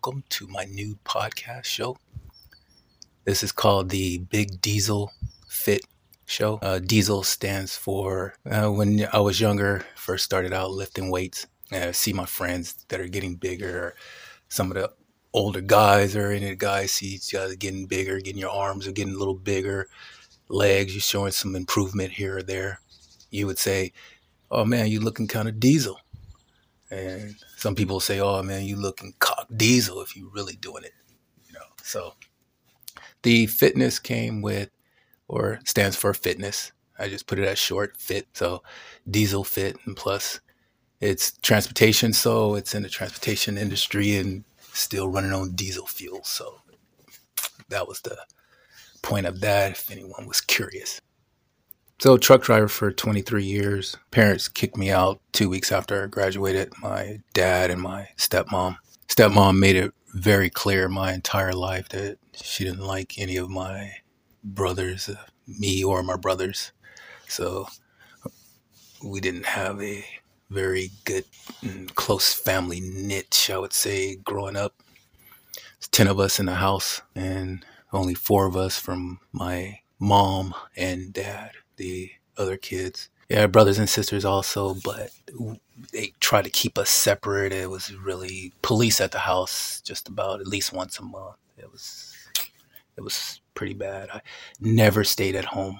welcome to my new podcast show. This is called the Big Diesel Fit Show. Diesel stands for when I was younger, first started out lifting weights. I see my friends that are getting bigger. Some of the older guys or any of the guys see each other getting bigger, getting your arms are getting a little bigger, legs, you're showing some improvement here or there. You would say, "Oh man, you looking kind of diesel." And some people say, "Oh man, you looking cock diesel if you really doing it." So the fitness came with, or stands for fitness. I just put it as short, fit. So diesel fit, and plus it's transportation. So it's in the transportation industry and still running on diesel fuel. So that was the point of that, if anyone was curious. So truck driver for 23 years. Parents kicked me out 2 weeks after I graduated. My dad and my stepmom. Stepmom made it very clear my entire life that she didn't like any of my brothers, me or my brothers. So we didn't have a very good and close family niche, I would say, growing up. There's 10 of us in the house and only 4 of us from my mom and dad. The other kids, brothers and sisters also, but they tried to keep us separate. It was really police at the house just about at least once a month. It was pretty bad. I never stayed at home.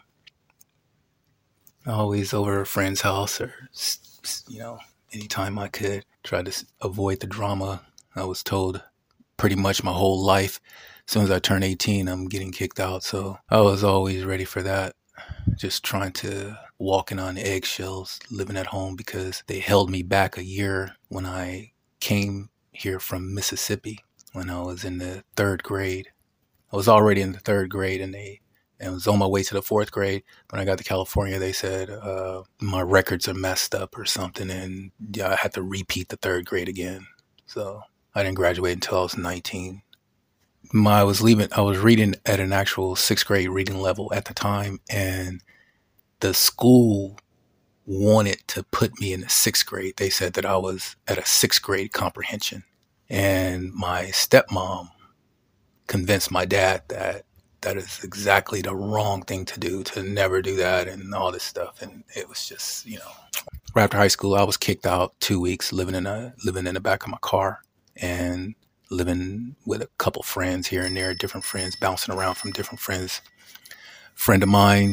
Always over a friend's house or, anytime I could. Tried to avoid the drama. I was told pretty much my whole life, as soon as I turned 18, I'm getting kicked out. So I was always ready for that. Just trying to walking on eggshells, living at home because they held me back a year when I came here from Mississippi when I was in the 3rd grade. I was already in the 3rd grade and I was on my way to the 4th grade. When I got to California, they said my records are messed up or something, and I had to repeat the 3rd grade again. So I didn't graduate until I was 19. I was reading at an actual 6th grade reading level at the time, and the school wanted to put me in the 6th grade. They said that I was at a 6th grade comprehension. And my stepmom convinced my dad that that is exactly the wrong thing to do, to never do that and all this stuff. And it was just, right after high school, I was kicked out 2 weeks, living in the back of my car and living with a couple friends here and there, different friends, bouncing around from different friends. Friend of mine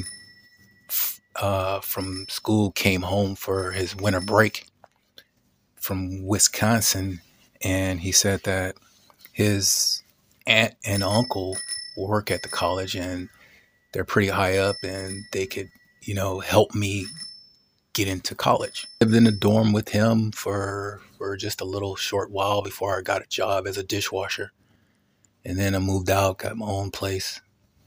from school came home for his winter break from Wisconsin, and he said that his aunt and uncle work at the college and they're pretty high up and they could, help me get into college. I lived in a dorm with him for just a little short while before I got a job as a dishwasher. And then I moved out, got my own place.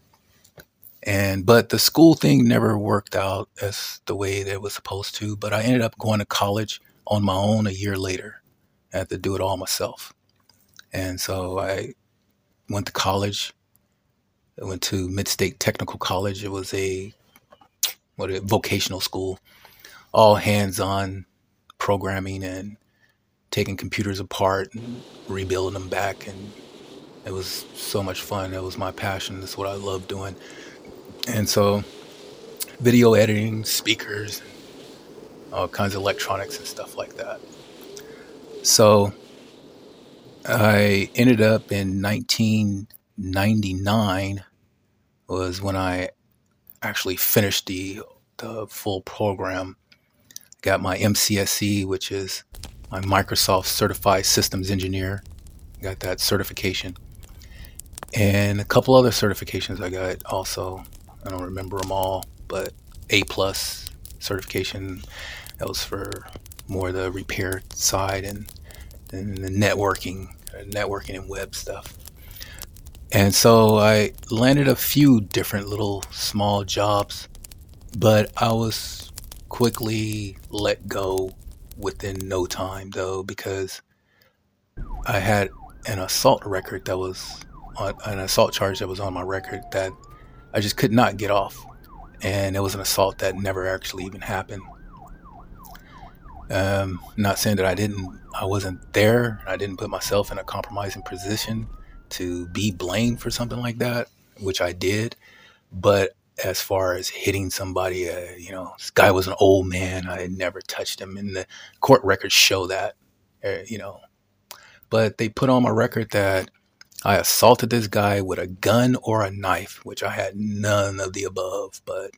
But the school thing never worked out as the way that it was supposed to. But I ended up going to college on my own a year later. I had to do it all myself. And so I went to college. I went to Mid-State Technical College. It was a vocational school, all hands-on programming and taking computers apart and rebuilding them back. And it was so much fun. It was my passion. That's what I love doing. And so video editing, speakers, all kinds of electronics and stuff like that. So I ended up in 1999 was when I actually finished the full program. Got my MCSE, which is my Microsoft Certified Systems Engineer. Got that certification. And a couple other certifications I got also. I don't remember them all, but A+ certification. That was for more the repair side and the networking and web stuff. And so I landed a few different little small jobs, but I was quickly let go within no time, though, because I had an assault record that was an assault charge that was on my record that I just could not get off. And it was an assault that never actually even happened. Not saying that I wasn't there. I didn't put myself in a compromising position to be blamed for something like that, which I did. But as far as hitting somebody, this guy was an old man. I had never touched him, and the court records show that, you know. But they put on my record that I assaulted this guy with a gun or a knife, which I had none of the above. But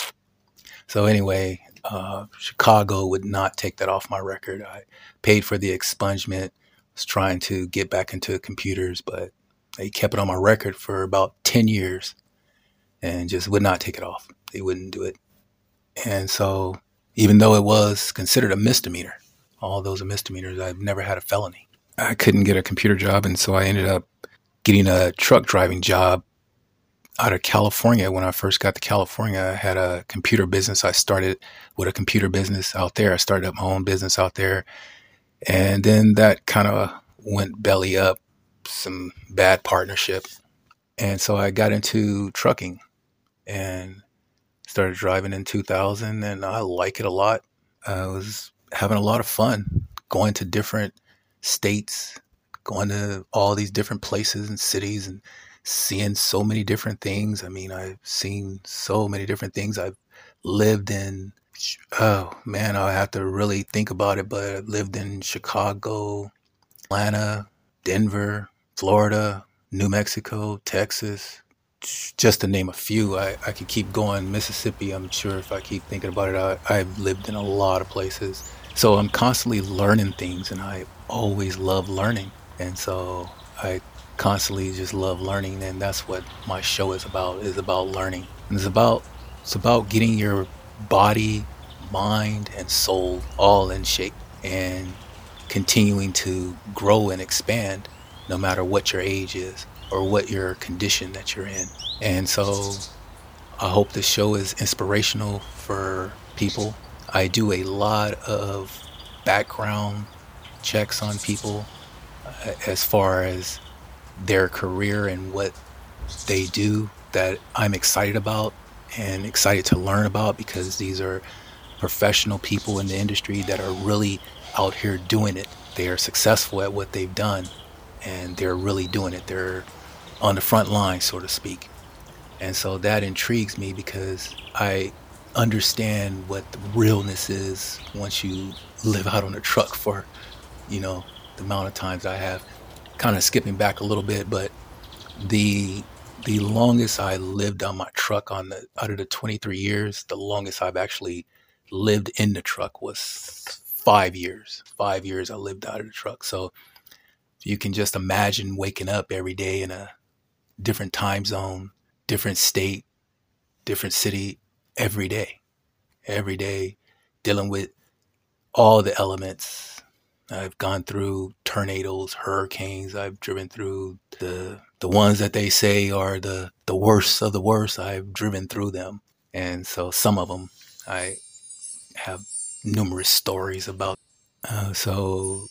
so anyway, Chicago would not take that off my record. I paid for the expungement, was trying to get back into computers, but they kept it on my record for about 10 years and just would not take it off. They wouldn't do it. And so even though it was considered a misdemeanor, all those are misdemeanors, I've never had a felony. I couldn't get a computer job, and so I ended up getting a truck driving job out of California. When I first got to California, I had a computer business. I started with a computer business out there. I started up my own business out there. And then that kind of went belly up, some bad partnership. And so I got into trucking and started driving in 2000, and I like it a lot. I was having a lot of fun going to different states, going to all these different places and cities and seeing so many different things. I mean, I've seen so many different things. I've lived in, oh man, I have to really think about it, but I've lived in Chicago, Atlanta, Denver, Florida, New Mexico, Texas, just to name a few. I could keep going. Mississippi, I'm sure if I keep thinking about it, I've lived in a lot of places. So I'm constantly learning things, and I always love learning. And so I constantly just love learning, and that's what my show is about learning. And it's about getting your body, mind, and soul all in shape and continuing to grow and expand no matter what your age is or what your condition that you're in. And so I hope this show is inspirational for people. I do a lot of background checks on people as far as their career and what they do that I'm excited about and excited to learn about, because these are professional people in the industry that are really out here doing it. They are successful at what they've done, and they're really doing it. They're on the front line, so to speak. And so that intrigues me because I understand what the realness is once you live out on a truck for, the amount of times I have. Kind of skipping back a little bit, but the longest I lived on my truck out of the 23 years, the longest I've actually lived in the truck was 5 years. 5 years I lived out of the truck. So you can just imagine waking up every day in a different time zone, different state, different city, every day, dealing with all the elements. I've gone through tornadoes, hurricanes. I've driven through the ones that they say are the worst of the worst. I've driven through them. And so some of them I have numerous stories about. So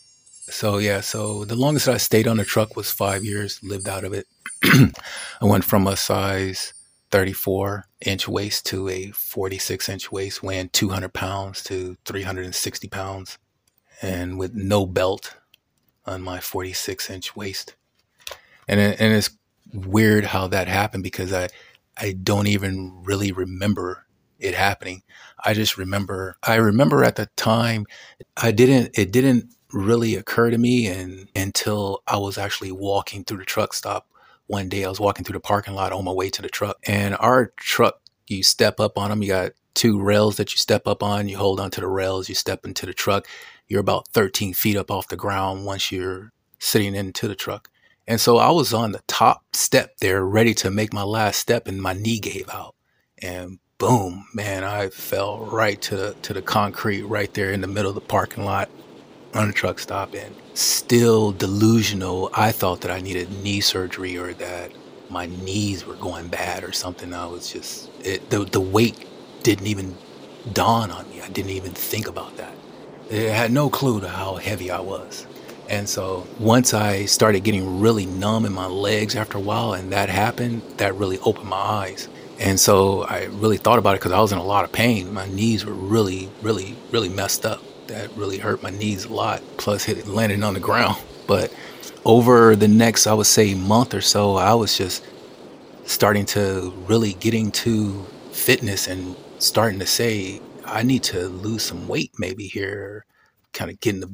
the longest that I stayed on the truck was 5 years, lived out of it. I went from a size 34-inch waist to a 46-inch waist, weighing 200 pounds to 360 pounds, and with no belt on my 46-inch waist. And it's weird how that happened, because I don't even really remember it happening. I remember at the time, it didn't really occur to me until I was actually walking through the truck stop. One day I was walking through the parking lot on my way to the truck, and our truck, you step up on them. You got two rails that you step up on. You hold onto the rails, you step into the truck. You're about 13 feet up off the ground once you're sitting into the truck. And so I was on the top step there, ready to make my last step, and my knee gave out. And boom, man, I fell right to the concrete right there in the middle of the parking lot on the truck stop. And still delusional, I thought that I needed knee surgery or that my knees were going bad or something. I was just, the weight didn't even dawn on me. I didn't even think about that. I had no clue to how heavy I was. And so once I started getting really numb in my legs after a while, and that happened, that really opened my eyes. And so I really thought about it because I was in a lot of pain. My knees were really, really, really messed up. that really hurt my knees a lot. Plus, landing on the ground. But over the next, I would say, month or so, I was just starting to really getting to fitness and starting to say, I need to lose some weight maybe here, kind of getting a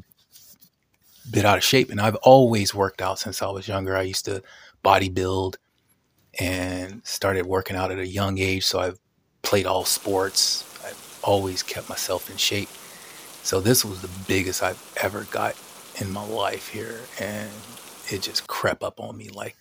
bit out of shape. And I've always worked out since I was younger. I used to bodybuild and started working out at a young age. So I've played all sports. I've always kept myself in shape. So this was the biggest I've ever got in my life here. And it just crept up on me like,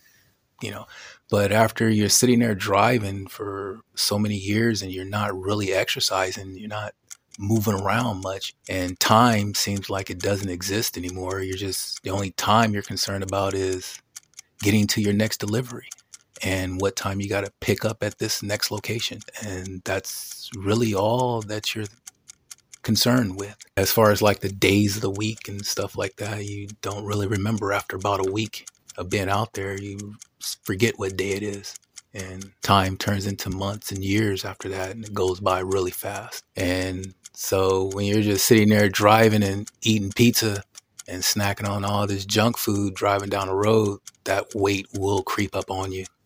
but after you're sitting there driving for so many years and you're not really exercising, you're not moving around much, and time seems like it doesn't exist anymore. The only time you're concerned about is getting to your next delivery and what time you got to pick up at this next location. And that's really all that you're concerned with. As far as like the days of the week and stuff like that, you don't really remember after about a week of being out there. You forget what day it is, and time turns into months and years after that, and it goes by really fast. And so when you're just sitting there driving and eating pizza and snacking on all this junk food driving down the road, that weight will creep up on you,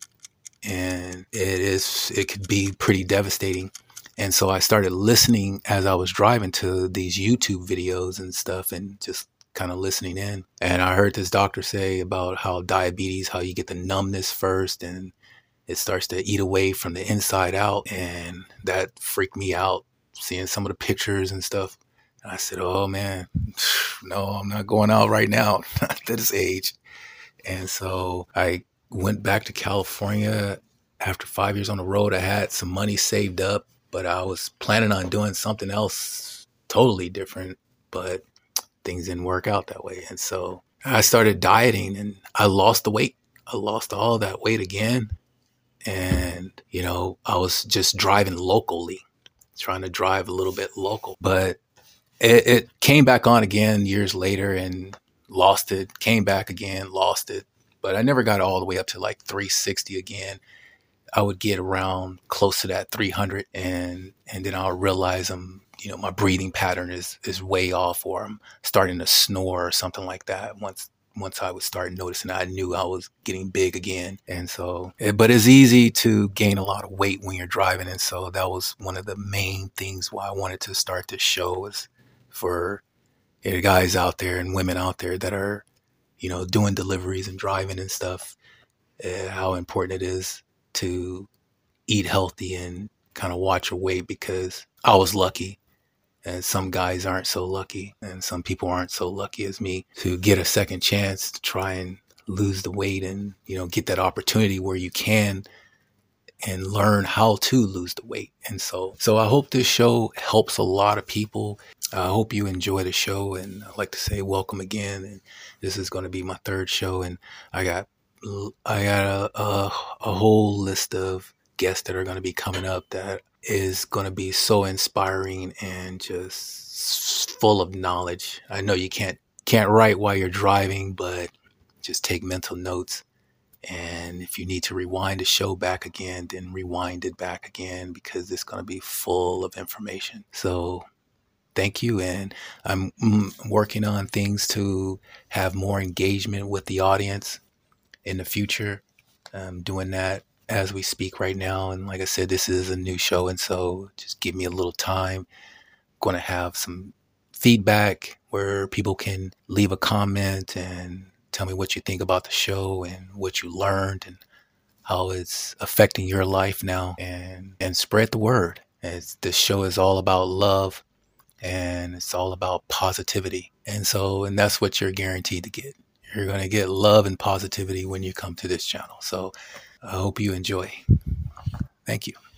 and it could be pretty devastating. And so I started listening as I was driving to these YouTube videos and stuff, and just kind of listening in. And I heard this doctor say about how diabetes, how you get the numbness first and it starts to eat away from the inside out. And that freaked me out, seeing some of the pictures and stuff. And I said, oh man, no, I'm not going out right now at this age. And so I went back to California after 5 years on the road. I had some money saved up, but I was planning on doing something else totally different, but things didn't work out that way. And so I started dieting and I lost the weight. I lost all that weight again. And, I was just driving locally, trying to drive a little bit local. But it came back on again years later and lost it, came back again, lost it. But I never got all the way up to like 360 again. I would get around close to that 300 and then I'll realize my breathing pattern is way off, or I'm starting to snore or something like that. Once I would start noticing, I knew I was getting big again. And so, but it's easy to gain a lot of weight when you're driving. And so that was one of the main things why I wanted to start this show, is for guys out there and women out there that are, doing deliveries and driving and stuff, how important it is to eat healthy and kind of watch your weight, because I was lucky. And some guys aren't so lucky, and some people aren't so lucky as me to get a second chance to try and lose the weight and, get that opportunity where you can and learn how to lose the weight. And so I hope this show helps a lot of people. I hope you enjoy the show, and I'd like to say welcome again. And this is going to be my third show, and I got a whole list of guests that are going to be coming up that is going to be so inspiring and just full of knowledge. I know you can't write while you're driving, but just take mental notes. And if you need to rewind the show back again, then rewind it back again, because it's going to be full of information. So thank you. And I'm working on things to have more engagement with the audience in the future. I'm doing that as we speak right now. And like I said, this is a new show, and so just give me a little time. I'm going to have some feedback where people can leave a comment and tell me what you think about the show and what you learned and how it's affecting your life now, and spread the word. This show is all about love, and it's all about positivity. And that's what you're guaranteed to get. You're going to get love and positivity when you come to this channel. So I hope you enjoy. Thank you.